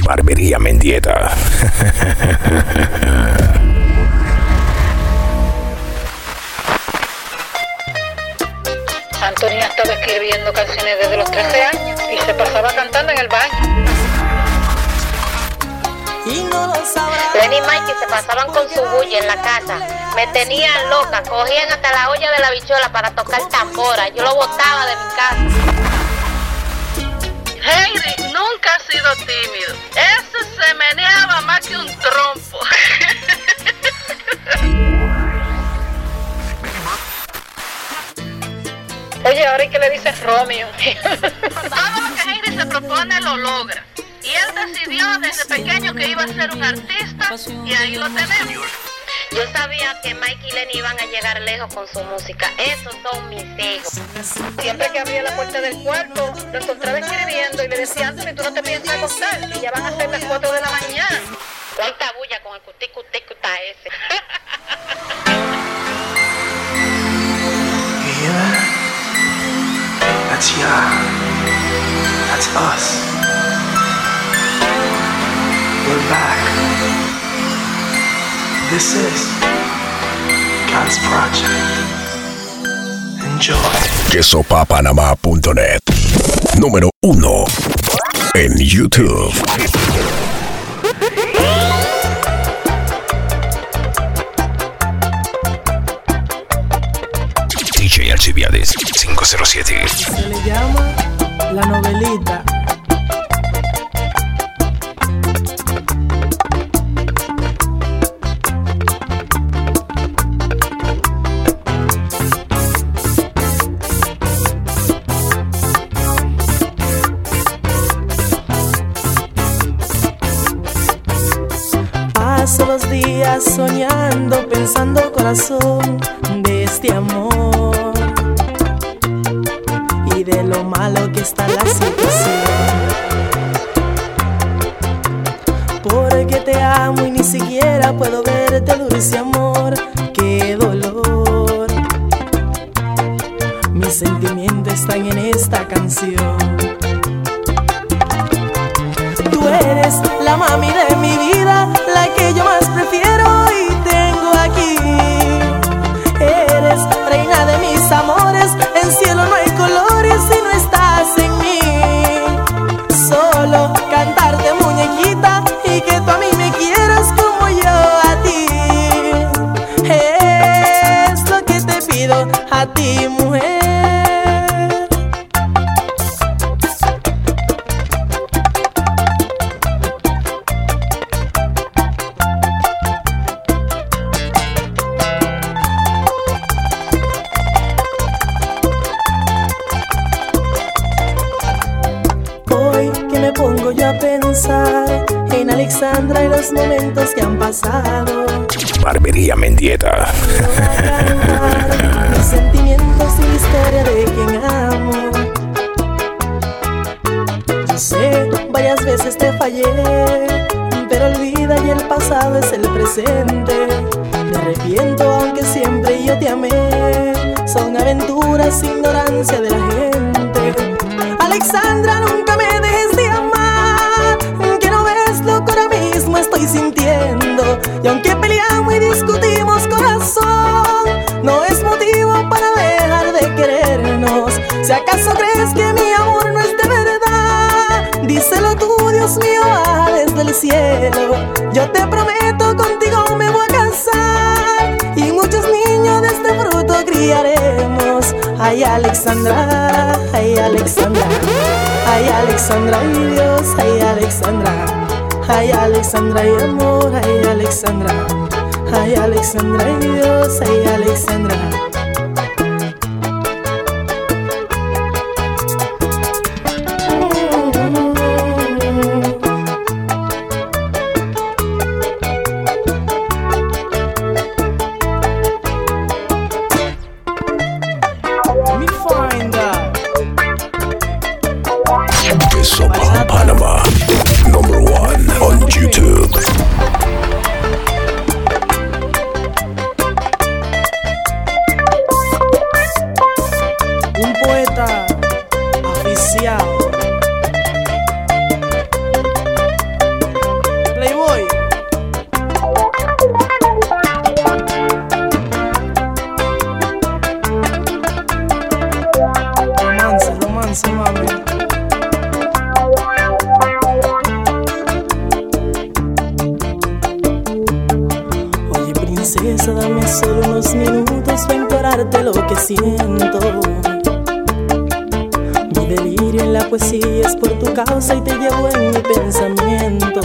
Barbería Mendieta. Antonia estaba escribiendo canciones desde los 13 años y se pasaba cantando en el baño. Lenny y Mikey se pasaban con su bulla en la casa. Me tenían loca, cogían hasta la olla de la bichuela para tocar tambora. Yo lo botaba de mi casa. Heidi nunca ha sido tímido. Ese se meneaba más que un trompo. Oye, ahora ¿y qué le dice Romeo? Todo lo que Heidi se propone lo logra. Y él decidió desde pequeño que iba a ser un artista y ahí lo tenemos. Yo sabía que Mike y Lenny iban a llegar lejos con su música. Esos son mis hijos. Siempre que abría la puerta del cuarto, lo encontraba escribiendo y le decía, Anthony, tú no te piensas acostar, y ya van a ser las 4 de la mañana. Cuánta bulla con el cutica ese. Yeah, that's ya. That's us. We're back. This is God's project. Enjoy. Quesopapanamá.net. Número 1 en YouTube. DJ Alcibiades 507. Se le llama La Novelita. Paso los días soñando, pensando corazón de este amor y de lo malo que está la situación. Porque te amo y ni siquiera puedo verte, dulce amor, qué dolor. Mis sentimientos están en esta canción. Tú eres la mami de mi vida, la que yo más prefiero y tengo aquí. Eres reina de mis amores, en cielo no hay colores si no estás en mí. Solo cantarte muñequita y que tú a mí me quieras como yo a ti. Es lo que te pido a ti, mujer. Pongo yo a pensar en Alexandra y los momentos que han pasado. Barbería Mendieta. Mis sentimientos y la historia de quien amo. Yo sé, varias veces te fallé, pero olvida y el pasado es el presente. Me arrepiento aunque siempre yo te amé. Son aventuras, ignorancia de la gente. Alexandra, nunca me dejes de amar, que no ves lo que ahora mismo estoy sintiendo. Y aunque peleamos y discutimos, corazón, no es motivo para dejar de querernos. Si acaso crees que mi amor no es de verdad, díselo tú, Dios mío, baja desde el cielo. Yo te prometo, contigo me voy a casar y muchos niños de este fruto criaremos. Ay, Alexandra, ay, Alexandra, ay, Alexandra, ay, Dios, ay, Alexandra, ay, Alexandra, ay, amor, ay, Alexandra, ay, Alexandra, ay, Dios, ay, Alexandra. Quesopapanamá, number 1 on YouTube. eso, dame solo unos minutos para implorarte lo que siento. Mi delirio en la poesía es por tu causa y te llevo en mi pensamiento.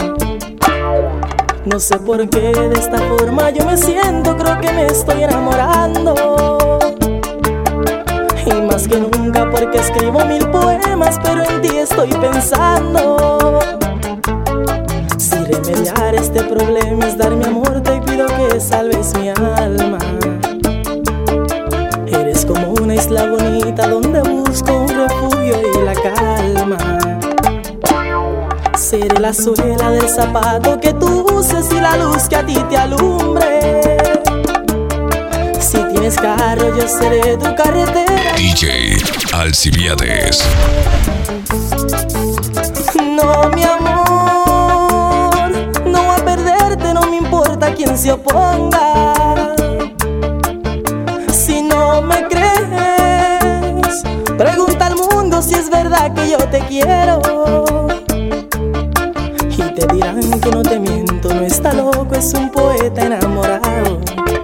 No sé por qué de esta forma yo me siento, creo que me estoy enamorando. Y más que nunca porque escribo 1000 poemas, pero en ti estoy pensando. Si remediar este problema es dar mi amor, te pido que salves mi alma. Eres como una isla bonita donde busco un refugio y la calma. Seré la suela del zapato que tú uses y la luz que a ti te alumbre. Si tienes carro, yo seré tu carretera. DJ Alcibiades. No, mi amor, no voy a perderte, no me importa quién se oponga. Si no me crees, pregunta al mundo si es verdad que yo te quiero. Y te dirán que no te miento, no está loco, es un poeta enamorado.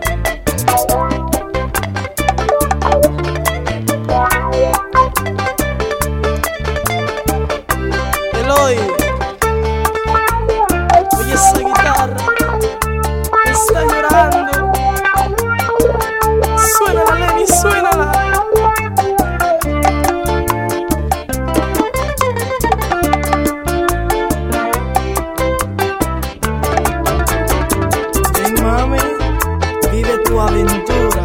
Eloy, oye esa guitarra, está llorando. Suénala, Lenny, suénala. Ven, mami, vive tu aventura.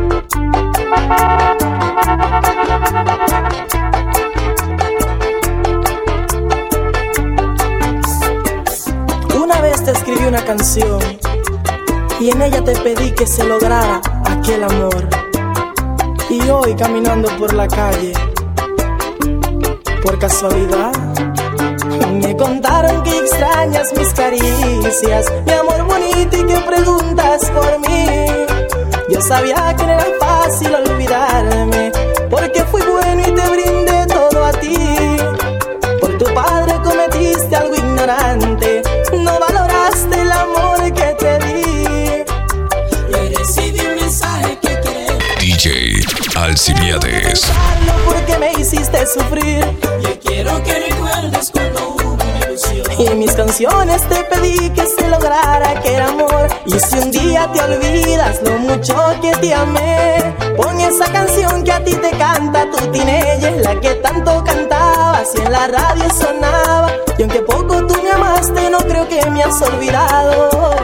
Una vez te escribí una canción y en ella te pedí que se lograra aquel amor. Y hoy caminando por la calle, por casualidad, me contaron que extrañas mis caricias, mi amor bonito, y que preguntas por mí. Yo sabía que no era fácil olvidarme, porque fui bueno y te brindé todo a ti. Por tu padre cometiste algo ignorante, no valoraste el amor que te di. Y recibí un mensaje que querés. DJ Alcibiades. Porque me hiciste sufrir. Yo quiero que recuerdes cuando hubo una ilusión. Y en mis canciones te pedí que se lograra aquel amor. Y si un día te olvidas lo mucho que te amé, pon esa canción que a ti te canta tu teenager, la que tanto cantabas y en la radio sonaba. Y aunque poco tú me amaste, no creo que me has olvidado.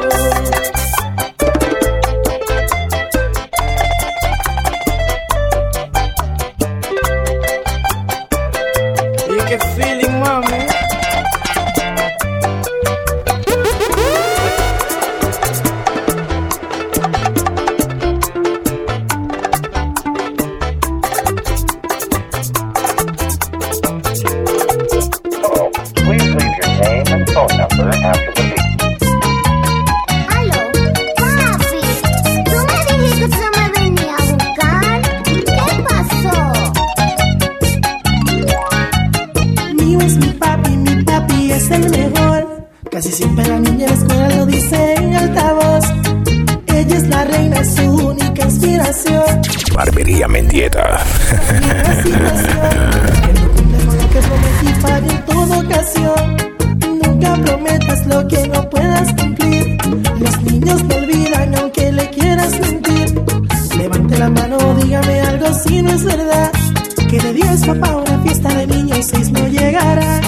Y qué feeling, mami. Casi siempre la niña en la escuela lo dice en altavoz. Ella es la reina, es su única inspiración. Barbería Mendieta. Que no cumple con lo que prometí, pague en toda ocasión. Nunca prometas lo que no puedas cumplir. Los niños te olvidan aunque le quieras mentir. Levante la mano, dígame algo si no es verdad, que de 10 papá una fiesta de niños 6 no llegará.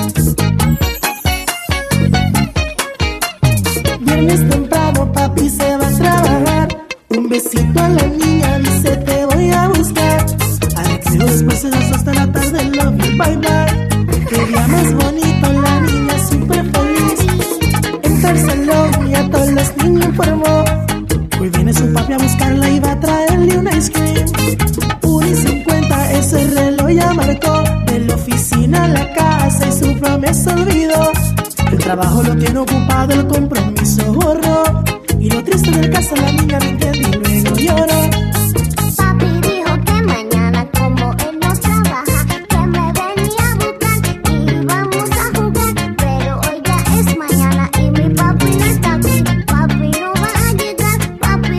Viernes temprano papi se va a trabajar. Un besito a la niña, dice te voy a buscar. A recreo después se las hasta la tarde, love you, bye bye. Qué día más bonito, la niña súper feliz. En tercer salón y a todos los niños informó. Hoy viene su papi a buscarla y va a traerle un ice cream. 1:50 ese reloj ya marcó. De la oficina a la casa y su promesa olvidó. El trabajo lo tiene ocupado, el compromiso borró. Y lo triste del caso, la niña no entiende y luego lloró. Papi dijo que mañana, como él no trabaja, que me venía a buscar y vamos a jugar. Pero hoy ya es mañana y mi papi no está aquí. Papi no va a llegar, papi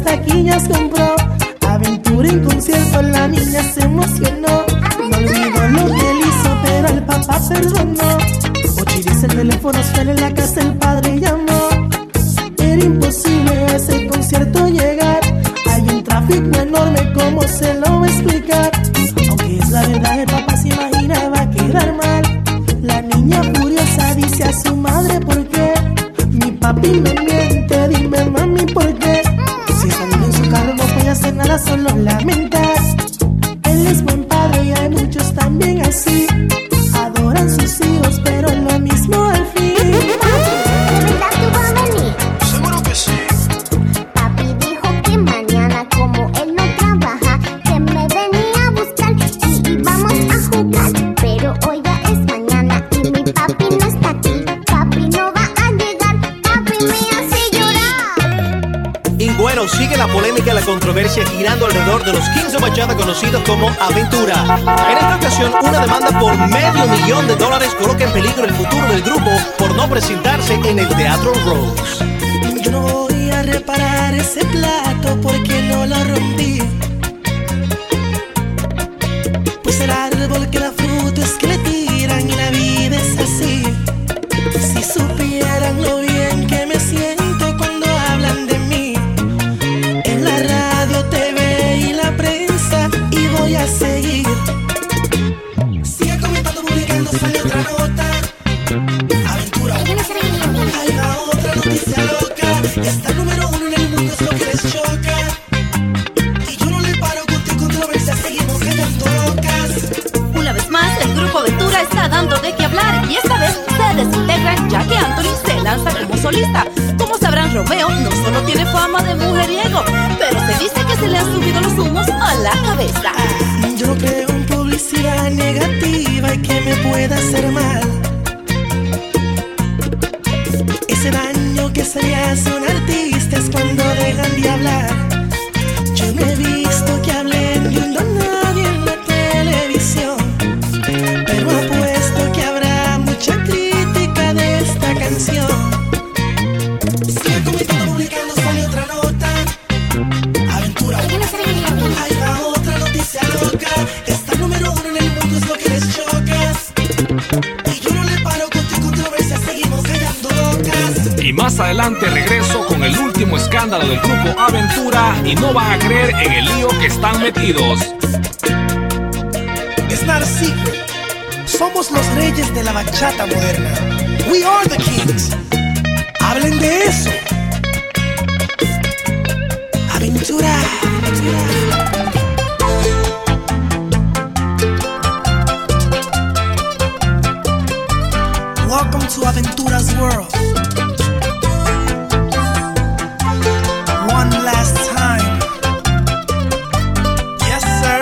taquillas compró. Aventura en concierto, la niña se emocionó. No olvidó lo que él hizo, pero el papá perdonó. 8 y 10 el teléfono suena en la casa, el padre llamó. Era imposible a ese concierto llegar. Hay un tráfico enorme, ¿cómo se lo va a explicar? Aunque es la verdad, el papá se imagina va a quedar mal. La niña furiosa dice a su madre: ¿por qué? Mi papi me miente, dime mami, ¿por qué? Si salir en su carro no puede hacer nada, solo lamentar. Él es buen padre y hay muchos también así. Adoran sus hijos, pero lo mismo al fin. ¿Verdad que va a venir? Seguro que sí. Papi dijo que mañana, como él no trabaja, que me venía a buscar y íbamos a jugar. Pero hoy ya es mañana y mi papi no está aquí. Papi no va a llegar, papi me hace llorar. Y bueno, sigue la polémica y la controversia girando alrededor de los 15 bachata conocidos como Aventura. En esta ocasión, una demanda por $500,000 coloca en peligro el futuro del grupo por no presentarse en el Teatro Rose. Yo no voy a reparar ese plato porque no lo rompí. Pues el árbol que da fruto es que le tiran y la vida es así. Si supieran lo bien que me siento cuando hablan de mí en la radio, TV y la prensa, y voy a seguir. Sigue comentando, publicando, sale otra nota. Aventura. Ahí va otra noticia loca. Está el número 1 en el mundo, es lo que les choca. Y yo no le paro con tu controversia, seguimos callando bocas. Una vez más, el grupo Aventura está dando de qué hablar y esta vez se desintegran ya que Anthony se lanza como solista. Como sabrán, Romeo no solo tiene fama de mujeriego, pero se dice que se le han subido los humos a la cabeza. Yo no creo en publicidad negativa y que me pueda hacer mal. Ese daño que se le hace a un artista es cuando dejan de hablar. Yo no he visto que hablen de a nadie en la televisión, pero apuesto que habrá mucha crítica de esta canción. Sigue comentando, publicando, sale otra nota. Aventura. Ahí va otra noticia loca. Está el número 1 en el mundo, es lo que les choca. Y yo no le paro con tu controversia, seguimos callando bocas. Y más adelante regreso con el último escándalo del grupo Aventura y no van a creer en el lío que están metidos. It's not a secret. Somos los reyes de la bachata moderna. We are the kings. Hablen de eso. Aventura. Welcome to Aventura's world. One last time. Yes, sir.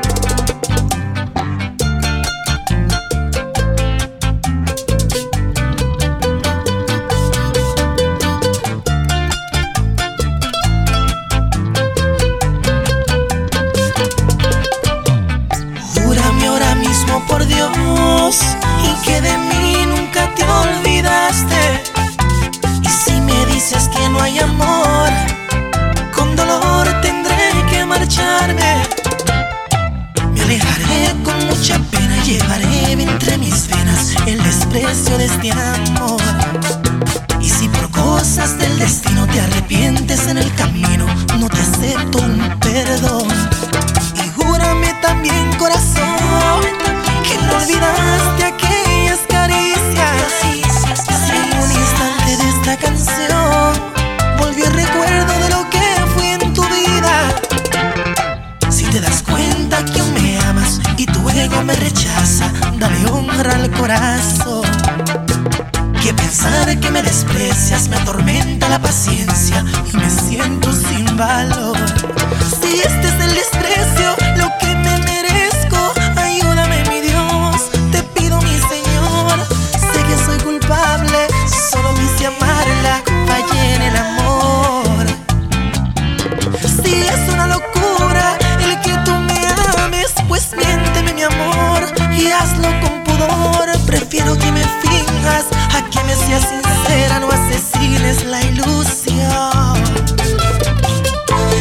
Júrame ahora mismo por Dios y que de mí nunca te olvidaste. Y si me dices que no hay amor, con dolor tendré que marcharme. Me alejaré con mucha pena, llevaré entre mis venas el desprecio de este amor. Y si por cosas del destino te arrepientes en el camino, no te acepto un perdón. Y júrame también, corazón, que no olvidaste aquellas caricias. Si en un instante de esta canción volvió el recuerdo de lo que fui en tu vida. Si te das cuenta que aún me amas y tu ego me rechaza, dale honra al corazón. Que pensar que me desprecias me atormenta la paciencia y me siento sin valor. Si este es el desprecio, lo que me merezco, ayúdame mi Dios, te pido mi Señor. Sé que soy culpable, solo quise amarla, fallé en el amor. Si es una locura el que tú me ames, pues miénteme mi amor y hazlo con pudor. Prefiero que me finjas a que me seas sincera, no asesines la ilusión.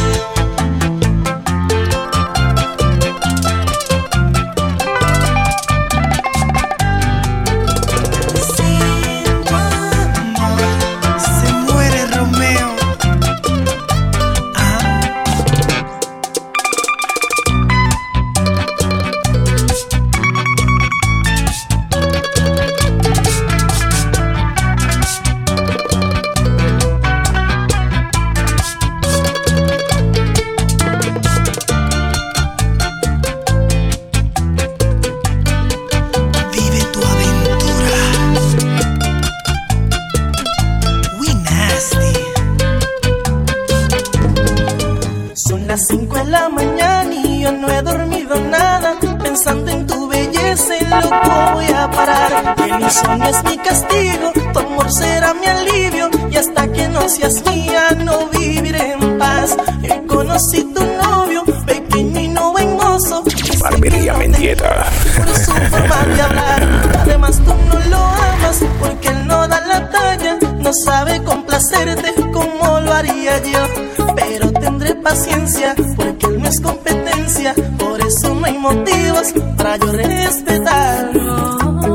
Las 5 de la mañana y yo no he dormido nada. Pensando en tu belleza, en loco voy a parar. El insomnio es mi castigo, tu amor será mi alivio. Y hasta que no seas mía, no viviré en paz. Yo conocí tu novio, pequeño y no buen mozo. Barbería Mendieta. Por su forma de hablar. Además tú no lo amas, porque él no da la talla. No sabe complacerte como lo haría yo. Pero tendré paciencia, porque él no es competencia. Por eso no hay motivos para yo respetarlo.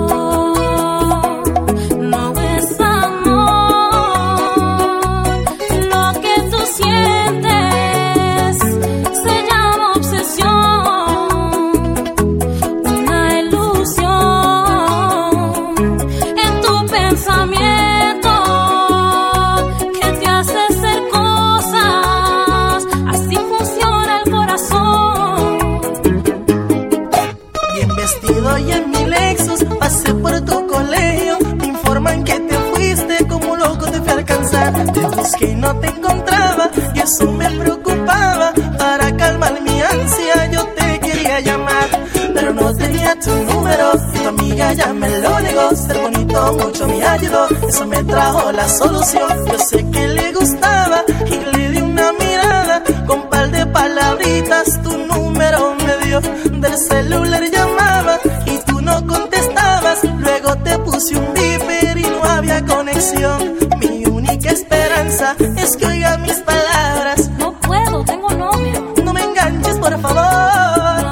Y en mi Lexus pasé por tu colegio. Me informan que te fuiste, como loco te fui a alcanzar. Te busqué y no te encontraba, y eso me preocupaba. Para calmar mi ansia yo te quería llamar, pero no tenía tu número. Tu amiga ya me lo negó. Ser bonito mucho me ayudó, eso me trajo la solución. Yo sé que le gustaba y le di una mirada. Con par de palabritas tu número me dio. Del celular llamaba y tú no contestabas. Luego te puse un beeper y no había conexión. Mi única esperanza es que oiga mis palabras. No puedo, tengo novio. No me enganches, por favor.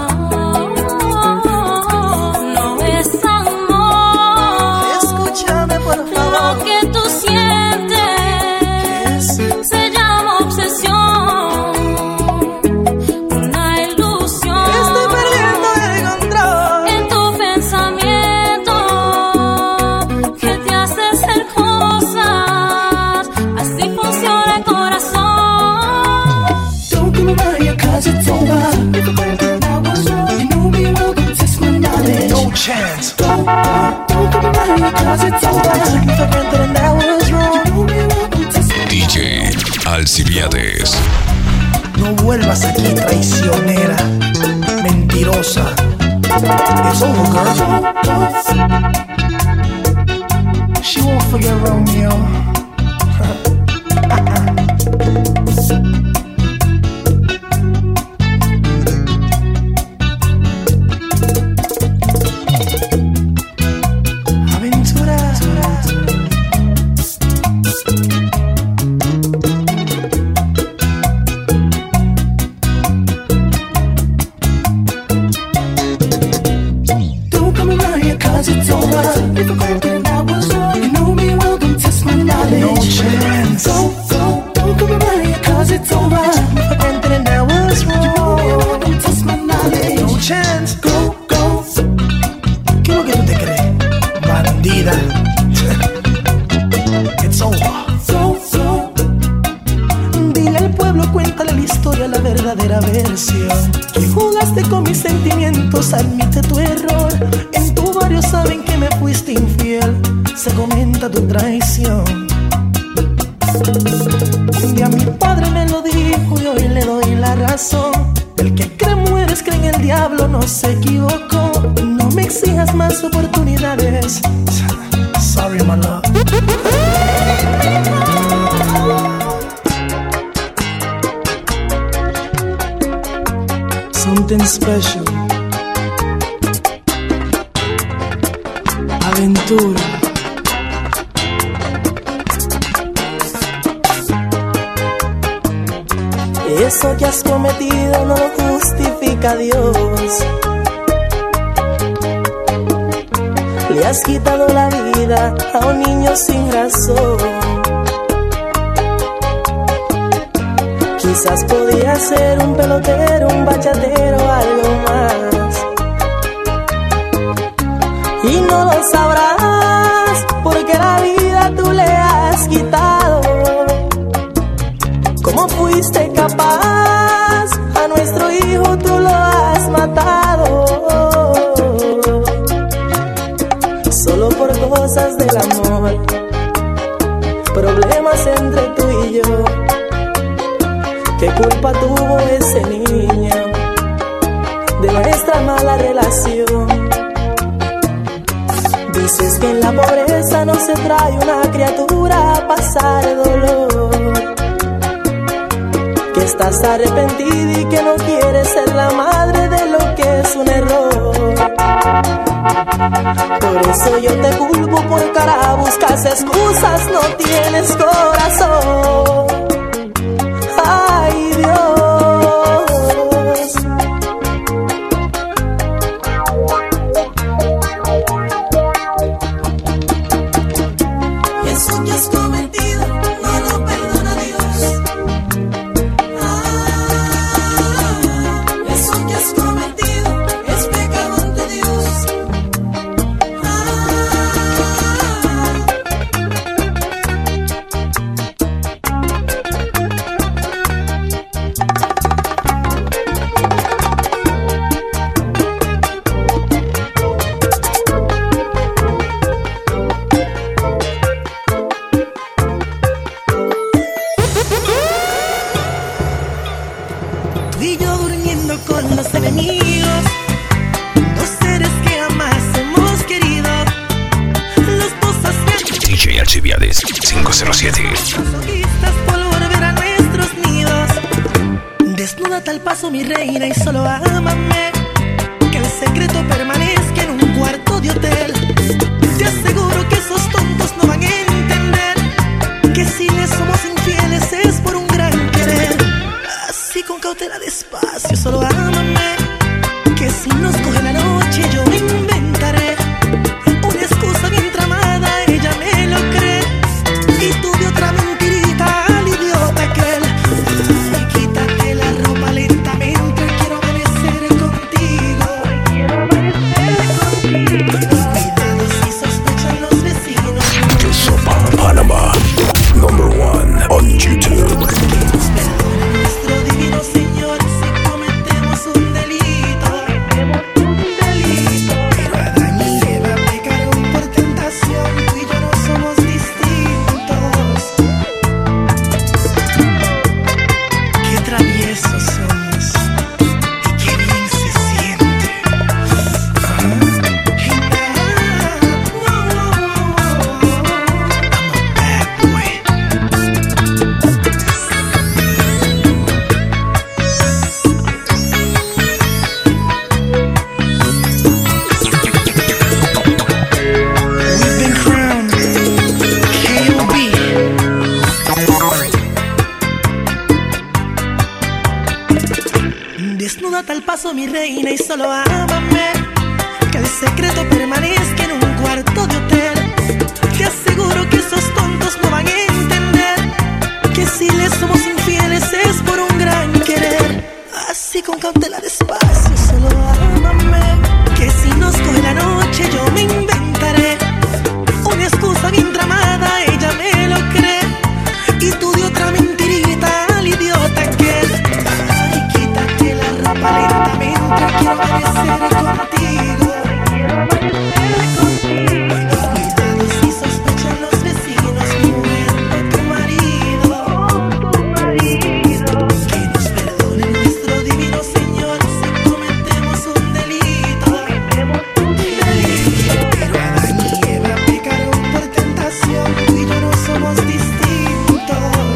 No es amor. Escúchame, por favor. Lo que tú sientes se llama obsesión. It's over. If I was wrong, you know me well, don't test my knowledge. No chance. Don't come around here, cause it's over. If I granted that was wrong, you know me well, don't test my knowledge. DJ Alcibiades. No vuelvas aquí, traicionera, mentirosa. It's over, girl. She won't forget Romeo. Dile al pueblo, cuéntale la historia, la verdadera versión. Que jugaste con mis sentimientos, admite tu error. En tu barrio saben que me fuiste infiel, se comenta tu traición. Un día mi padre me lo dijo y hoy le doy la razón. El que cree mujeres cree en el diablo, no se equivocó. No me exijas más oportunidades. Sorry, my love. Something special. Aventura. Eso que has cometido no lo justifica a Dios. Le has quitado la vida a un niño sin razón. Quizás podía ser un pelotero, un bachatero, algo más. Y no lo sabrás porque la vida tú le has quitado. ¿Cómo fuiste capaz? A nuestro hijo tú lo has matado. Solo por cosas del amor, problemas entre tú y yo, que culpa tuvo ese niño de nuestra mala relación. Dices que en la pobreza no se trae una criatura a pasar dolor, que estás arrepentida y que no quieres ser la madre de lo que es un error. Por eso yo te culpo, por cara buscas excusas, no tienes corazón. Ay, Dios. Eso que has cometido no lo perdona Dios. Eso que has cometido es pecado ante Dios. Tú y yo durmiendo con los enemigos, dos seres que jamás hemos querido. Los dos haciendo DJ Alcibiades 507. masoquistas por volver a nuestros nidos. Desnúdate al paso, mi reina, y solo ámame. Que el secreto permanezca en un cuarto de hotel. Te aseguro que esos tontos no van a entender que si les somos infieles es por un gran querer. Así con cautela, despacio, solo ámame. Que si nos coge la noche yo me inventaré una excusa bien tramada, ella me lo cree. Y tú de otra mentirita al idiota aquel. Ay, quítate la ropa lentamente, quiero amanecer contigo. Cuidado si sospechan los vecinos. Sopa Panama, #1 on YouTube. Nuestro divino Señor, si cometemos un delito. Pero Adán y Eva pecaron por tentación, tú y yo no somos distintos. Qué traviesos somos y qué bien se siente. We've been crowned KOB. Desnúdate al paso, mi reina, y solo ámame. Que el secreto permanezca en un cuarto de hotel. Te aseguro que esos tontos no van a entender que si les somos infieles es por un gran querer. Así con cautela, despacio, solo ámame. Que si nos coge la noche yo me inventaré una excusa bien tramada, ella me lo cree. Y tú de otra mentirita al idiota que es. Ay, quítate la ropa lentamente, quiero amanecer contigo. Cuidado si sospechan los vecinos, mujer, o tu marido. Que nos perdone nuestro divino Señor si cometemos un delito. Pero Adán y Eva pecaron por tentación, tú y yo no somos distintos.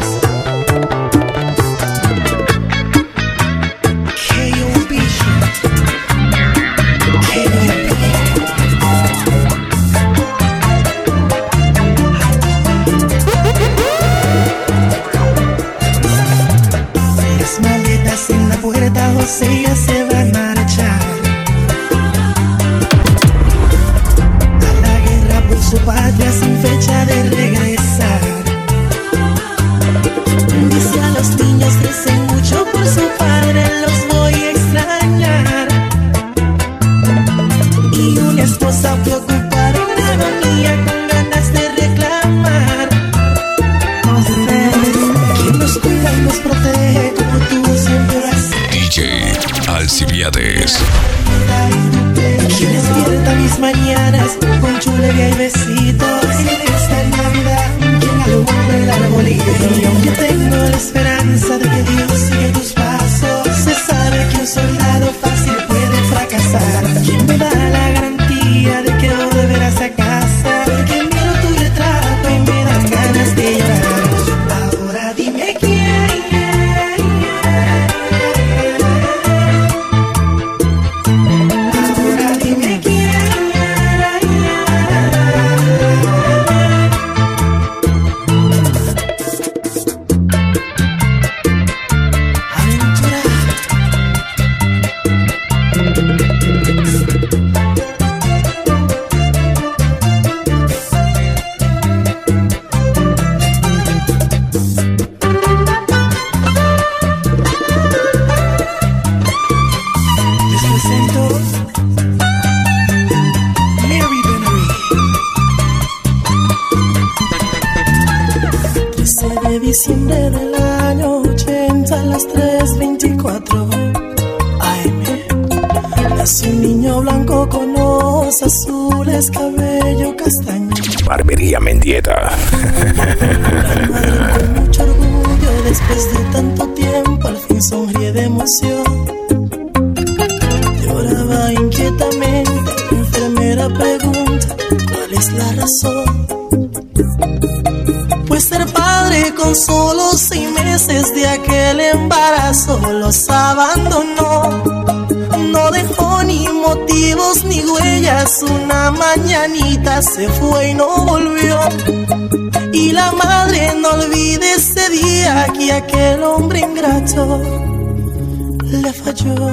KOB. Las maletas en la puerta, José ya se va a marchar a la guerra por su patria sin fecha de regresar. Dice a los niños recen mucho por su padre, los voy a extrañar. Y una esposa preocupada en agonía con ganas de reclamar. José, quien nos cuida y nos protege como tú siempre lo has. DJ Alcibiades. Quien despierta mis mañanas con chulería y besitos. En esta Navidad, quien alumbra el arbolito. Y aunque tengo la esperanza de que Dios sigue tus 4 AM. Nació un niño blanco con ojos azules, cabello castaño. Barbería Mendieta. La madre con mucho orgullo, después de tanto tiempo, al fin sonríe de emoción. Lloraba inquietamente, la enfermera pregunta cuál es la razón. Pues ser padre con solo 6 meses de aquel embarazo los abandonó. No dejó ni motivos ni huellas, una mañanita se fue y no volvió. Y la madre no olvide ese día que aquel hombre ingrato le falló.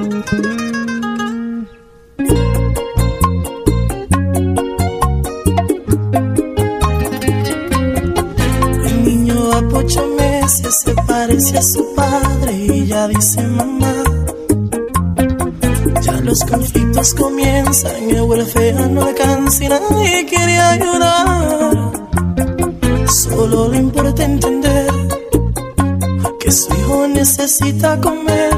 El niño a 8 meses se parece a su padre y ya dice mamá. Ya los conflictos comienzan, el welfare no alcanza y nadie quiere ayudar. Solo le importa entender que su hijo necesita comer.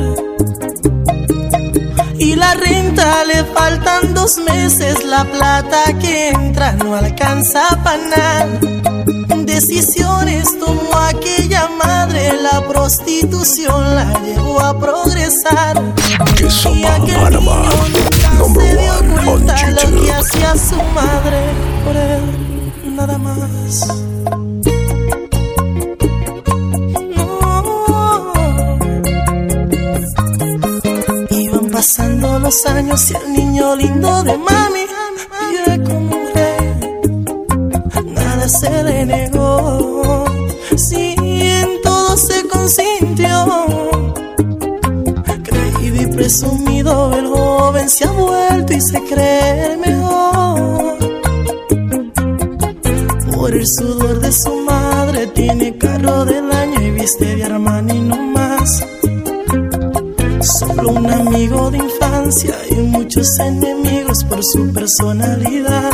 Y la renta le faltan 2 meses, la plata que entra no alcanza para nada. Decisiones tomó aquella madre, la prostitución la llevó a progresar. Y aquel niño nunca se dio cuenta lo que hacía su madre por él, nada más. Iban pasando los años y el niño lindo de mami vive como un rey. Nada se le negó, sí, en todo se consintió. Creído y presumido, el joven se ha vuelto y se cree el mejor. Por el sudor de su madre tiene carro del año y viste de Armani no más. Solo un amigo de infancia y muchos enemigos por su personalidad.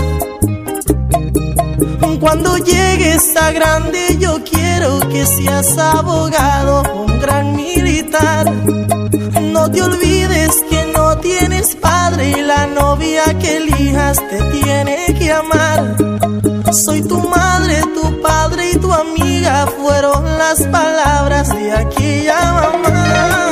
Cuando llegues a grande yo quiero que seas abogado, un gran militar. No te olvides que no tienes padre y la novia que elijas te tiene que amar. Soy tu madre, tu padre y tu amiga, fueron las palabras de aquella mamá.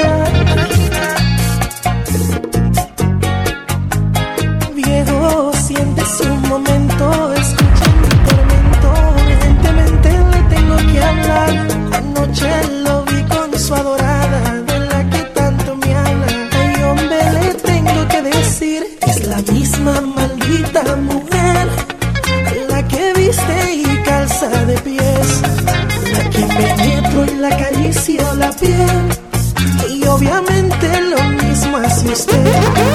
Viejo, sientes un momento, escucha mi tormento. Urgentemente le tengo que hablar. Anoche lo vi con su adorada, de la que tanto me habla. Ay, hombre, le tengo que decir, es la misma maldita mujer, la que viste y calza de pies, la que penetro y la acaricio la piel. Y obviamente lo mismo hace usted.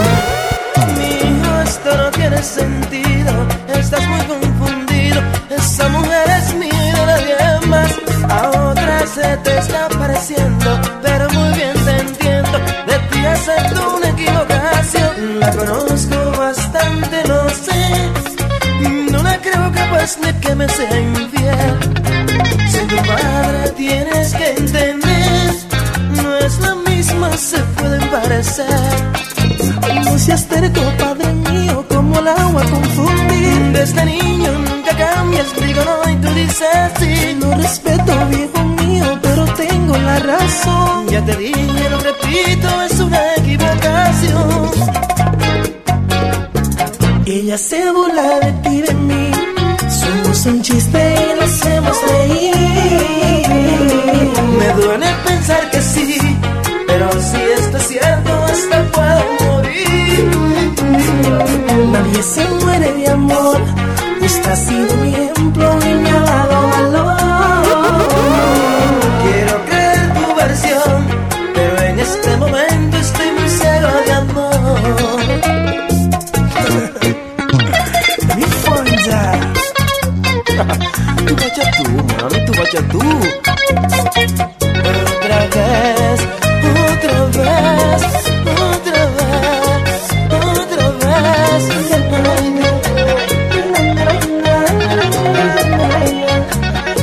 Esto no tiene sentido, estás muy confundido. Esa mujer es mía y de nadie más. A otra se te está pareciendo, pero muy bien te entiendo. De ti acepto una equivocación. La conozco bastante, no sé. No la creo capaz de que me sea infiel. Soy tu padre, tienes que entender. No es la misma, se pueden parecer. No seas terco, padre mío, como el agua confundir. Desde niño nunca cambias, digo no y tú dices sí. No respeto, viejo mío, pero tengo la razón. Ya te dije, lo repito, es una equivocación. Ella se burla de ti y de mí. Somos un chiste y lo hacemos reír. Me duele pensar que sí, pero si esto es cierto, hasta puedo morir. Nadie se muere de amor. Usted ha sido mi ejemplo y me ha dado valor. Quiero creer tu versión, pero en este momento estoy muy ciego de amor. Mi fonda. Tú vaya tú, mami, tú vaya tú. Otra vez, otra vez, otra vez, otra vez.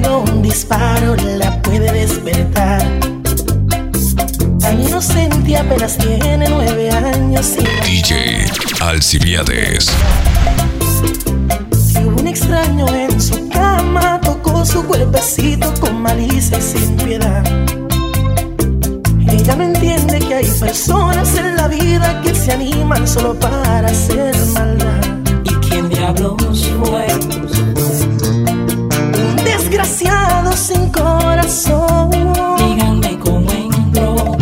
luego un disparo la puede despertar. Tan inocente, apenas tiene 9 años y DJ Alcibiades. Si hubo un extraño en su cama, tocó su cuerpecito con malicia y sin piedad. Ella no entiende que hay personas en la vida que se animan solo para hacer maldad. ¿Y quién diablos fue? Un desgraciado sin corazón. Díganme cómo entró.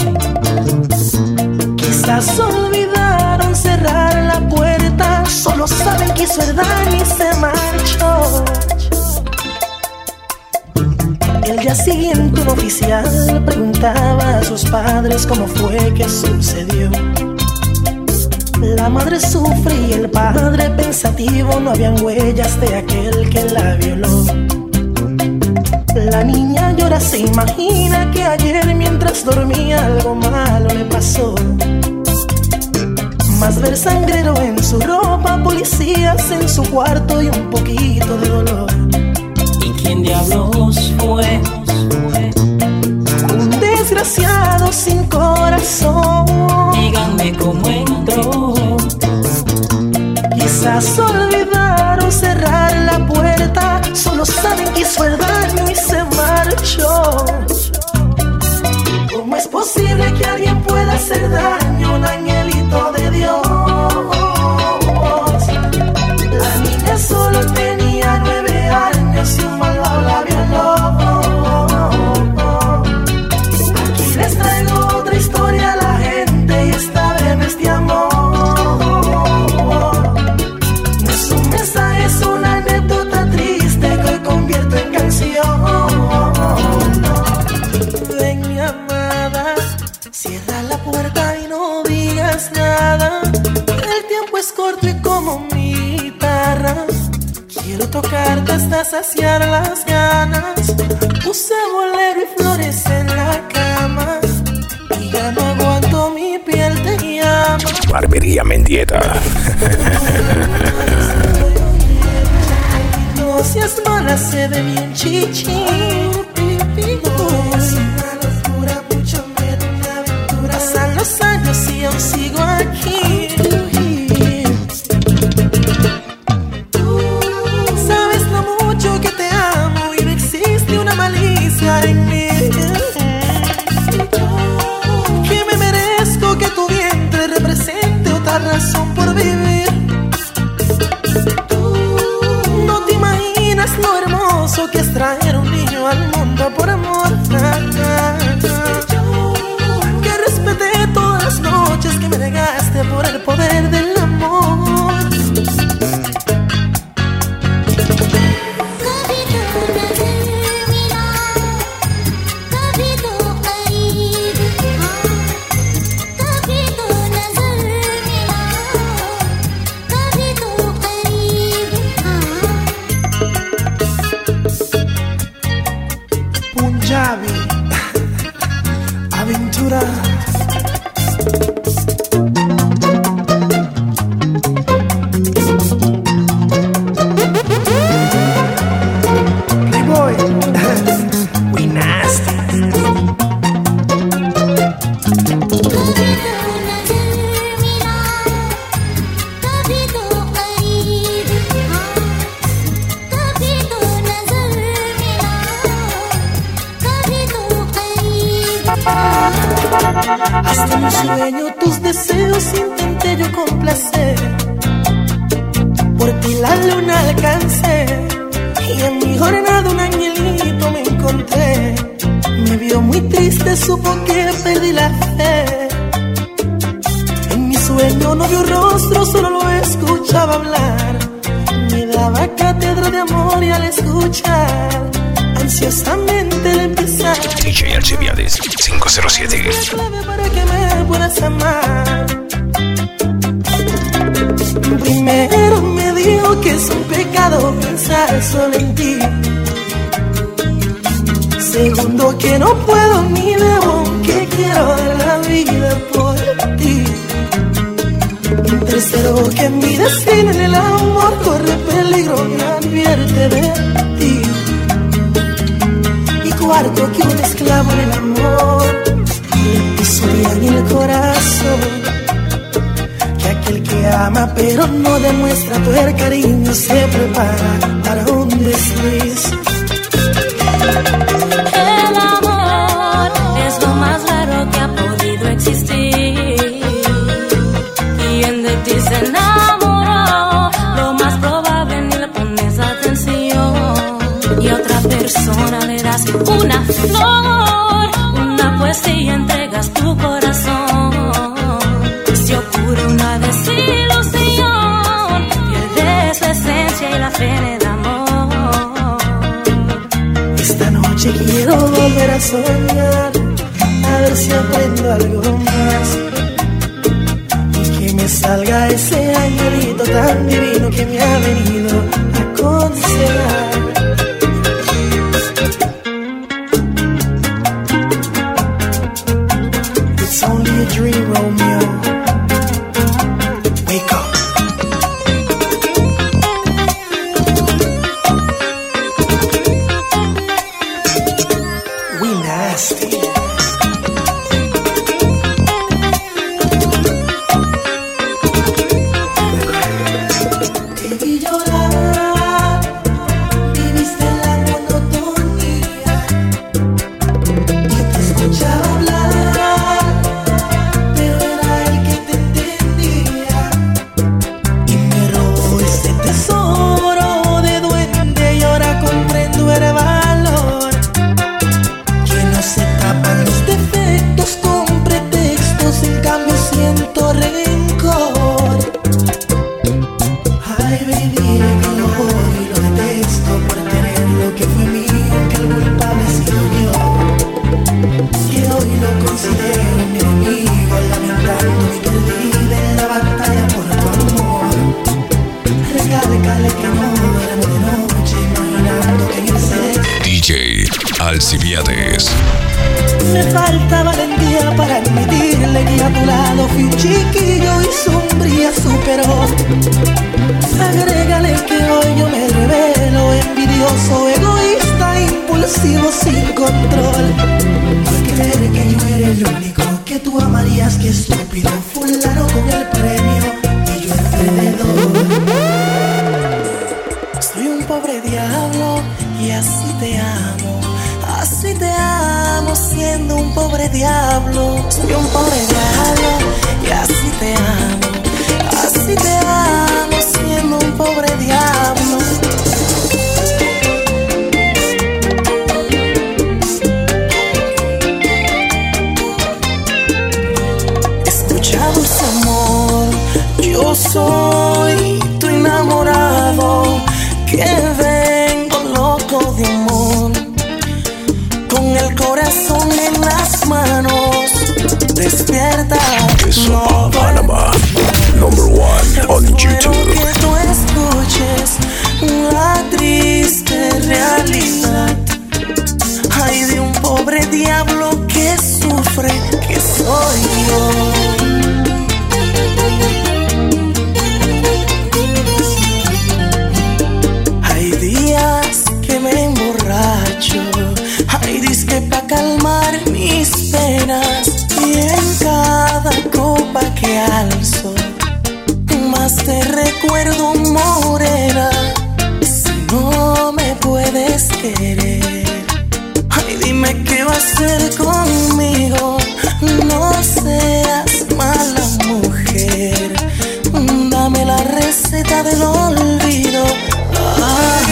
Quizás olvidaron cerrar la puerta, solo saben que hizo el daño y se marchó. El día siguiente un oficial preguntaba a sus padres cómo fue que sucedió. La madre sufre y el padre pensativo, no habían huellas de aquel que la violó. La niña llora, se imagina que ayer mientras dormía algo malo le pasó. Más ver sangrero en su ropa, policías en su cuarto y un poquito de dolor. ¿Y quién diablos fue? Un desgraciado sin corazón. Díganme cómo entró. Quizás olvidaron cerrar la puerta, solo saben que hizo el daño y se marchó. ¿Cómo es posible que alguien pueda hacer daño a un angelito de Dios? La niña solo tenía 9 años y un malvado la violó. Aquí les traigo otra historia a la gente y esta vez no es de amor. No es un mensaje, es una anécdota triste que hoy convierto en canción. Ven mi amada, cierra la puerta y no digas nada. El tiempo es corto y como mi guitarra quiero tocarte hasta saciar las ganas. Puse bolero y flores en la cama y ya no aguanto, mi piel te llama. Barbería Mendieta. No seas mala, se ve bien chichi. Pasan los años y aún sigo aquí. Sabes lo mucho que te amo y no existe una malicia en mí. Que me merezco que tu vientre represente otra razón por vivir. No te imaginas lo hermoso que es traer un niño al mundo por amor. Que respeté todas las noches que me negaste por el poder del amor. Punjabi, aventura. Playboy, we nasty. Hasta en un sueño tus deseos intenté yo complacer. Por ti la luna alcancé y en mi jornada un angelito me encontré. Me vio muy triste, supo que perdí la fe. En mi sueño no vio rostro, solo lo escuchaba hablar. Me daba cátedra de amor y al escuchar ansiosamente le empezaba. DJ Alcibiades 507. Para que me puedas amar. Primero me dijo que es un pecado pensar solo en ti. Segundo, que no puedo ni debo, que quiero dar la vida por ti. En tercero, que mi destino en el amor corre peligro, me advierte de ti. harto que un esclavo en el amor le pisotean el corazón. Que aquel que ama pero no demuestra todo el cariño se prepara para un desliz. El amor es lo más raro que ha podido existir. Quien de ti se enamoró, lo más probable ni le pones atención. Y a otra persona le das una flor, una poesía, entregas tu corazón. Si ocurre una desilusión, pierdes la esencia y la fe en el amor. Esta noche quiero volver a soñar, a ver si aprendo algo más. Y que me salga ese angelito tan divino que me ha venido a aconsejar. It's only a dream, Romeo. Wake up. We nasty. Te vi llorar, viviste la monotonía. Yo te escuchaba hablar, pero era el que te entendía. Y me robó ese tesoro de duende y ahora comprendo el valor. Que no se tapan los defectos con pretextos, en cambio siento rencor. Ay, baby, que lo odio y lo detesto por tener lo que fue mío, que el culpable he sido yo. Que hoy lo considero mi enemigo, lamentando mi perdida en la batalla por tu amor. Recale que no duermo de noche, imaginando que en el sexo DJ Alcibiades. me falta valentía para admitirle que a tu lado fui un chiquillo y su hombría superó. Agrégale que hoy yo me revelo, envidioso, egoísta, impulsivo, sin control. Por creer que yo era el único que tú amarías, que estúpido, fulano con el premio y yo el perdedor. Soy un pobre diablo y así te amo. Así te amo siendo un pobre diablo. Soy un pobre diablo y así te amo. Así te amo siendo un pobre diablo. Escucha, dulce amor, yo soy tu enamorado, que vengo loco de amor. Con el corazón en las manos, despierta. No, Panama, number one on quiero YouTube. que tú escuches la triste realidad. Ay, de un pobre diablo que sufre, que soy yo. Hay días que me emborracho, hay disque pa' calmar mis penas, y en cada copa que alzo más te recuerdo, morena. Si no me puedes querer, ay, dime qué va a hacer conmigo. No seas mala mujer, dame la receta del olvido. Ay.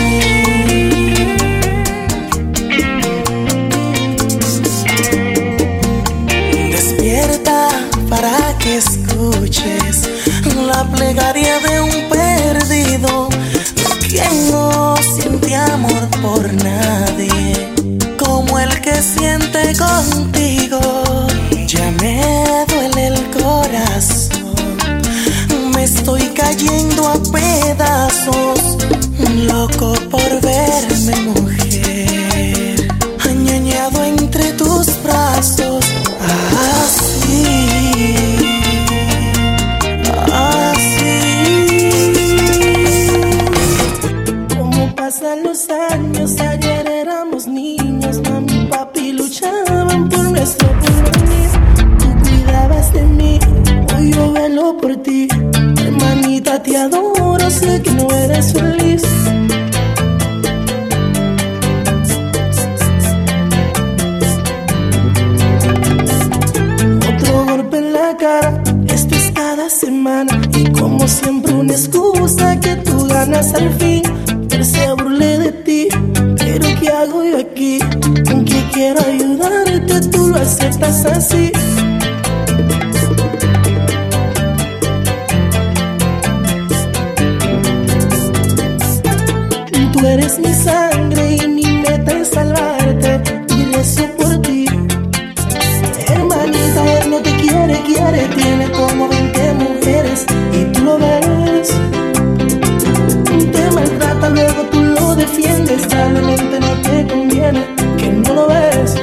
Despierta para que escuches la plegaria de un perdido que no siente amor por nadie como el que siente contigo. Ya me duele el corazón, me estoy cayendo a pedazos, loco por verme mujer, añoñado entre tus brazos. Así, así. Como pasan los años, ayer éramos niños, mami. te adoro, sé que no eres feliz. Otro golpe en la cara, esto es cada semana. Y como siempre una excusa que tú ganas al fin. Él se burle de ti, pero ¿qué hago yo aquí? Aunque quiero ayudarte, tú lo aceptas así. Tú eres mi sangre y mi meta es salvarte, y rezo por ti. Hermanita, él no te quiere, tiene como 20 mujeres y tú lo ves. Te maltrata, luego tú lo defiendes, realmente no te conviene, que no lo ves.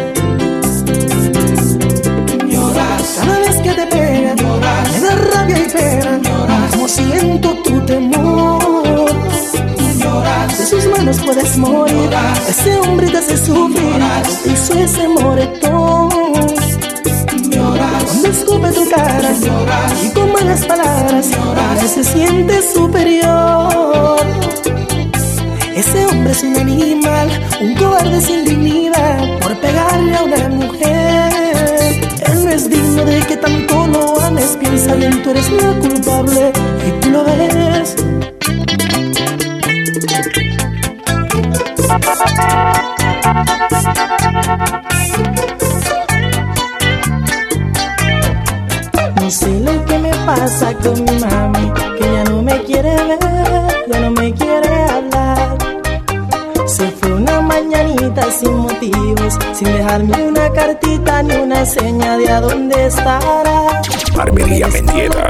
Lloras cada vez que te pega, lloras, me da rabia y pena, lloras, como siento tu temor. Lloras, de sus manos puedes morir, lloras, ese hombre te hace sufrir, lloras, hizo ese moretón. Lloras, cuando escupe tu cara, lloras, y con malas palabras, lloras, se siente superior. Ese hombre es un animal, un cobarde sin dignidad, por pegarle a una mujer. Él no es digno de que tanto lo ames, piensa bien, tú eres la culpable y tú lo ves. No sé lo que me pasa con mi mami, que ya no me quiere ver, ya no me quiere hablar. Se fue una mañanita sin motivos, sin dejarme una cartita ni una seña de a dónde estará. Barbería Mendieta.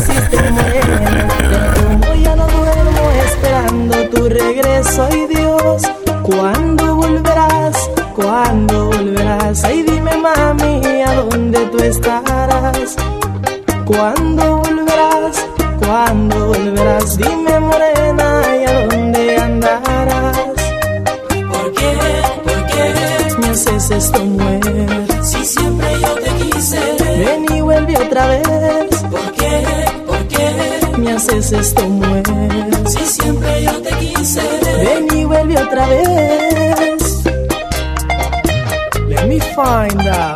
Como ya no duermo esperando tu regreso, ay Dios, ¿cuándo volverás? ¿Cuándo volverás? Ay dime mami, ¿a dónde tú estarás? ¿Cuándo volverás? ¿Cuándo volverás? Dime morena, ¿y a dónde andarás? ¿Por qué? ¿Por qué? Me haces esto, mujer. Si siempre yo te quise. Ven y vuelve otra vez. ¿Por qué? ¿Por qué? Me haces esto, mujer. Si siempre yo te quise. Ven y vuelve otra vez. Let me find out.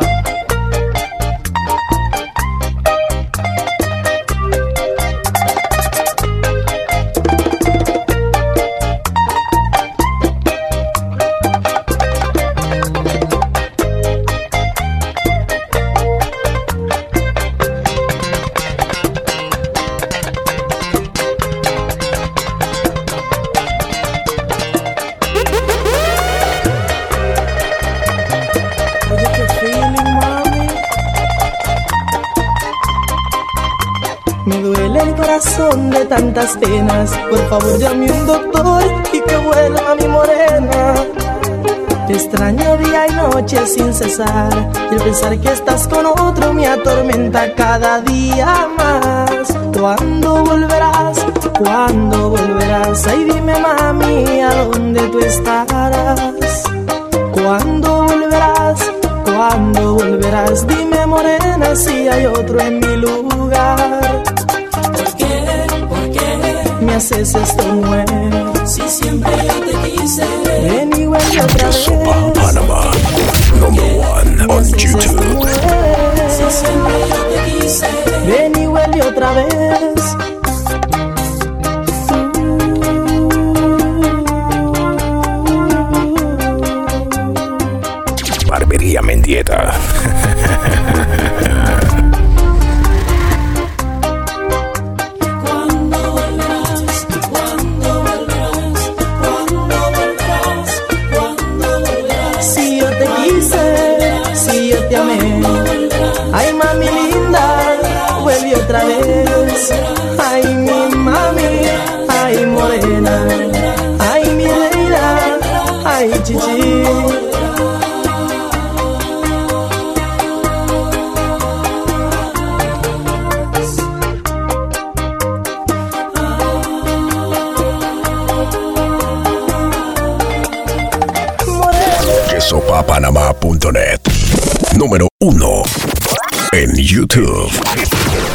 Me duele el corazón de tantas penas. Por favor llame un doctor y que vuelva mi morena. Te extraño día y noche sin cesar, y el pensar que estás con otro me atormenta cada día más. ¿Cuándo volverás? ¿Cuándo volverás? Ay dime mami, ¿a dónde tú estarás? ¿Cuándo volverás? ¿Cuándo volverás? Dime morena si hay otro en mi lugar. ¿Por qué? ¿Por qué? Me haces esto, mujer. Si siempre yo te quise. Ven y vuelve otra vez. Panama, #1 on YouTube. Si siempre yo te quise. Ven y vuelve otra vez. Barbería Mendieta. Si yo te quise, si yo te amé, ay mami linda, vuelve otra vez. Ay mi mami, ay morena, ay mi reina, ay chichi. Quesopapanama.net. #1 en YouTube.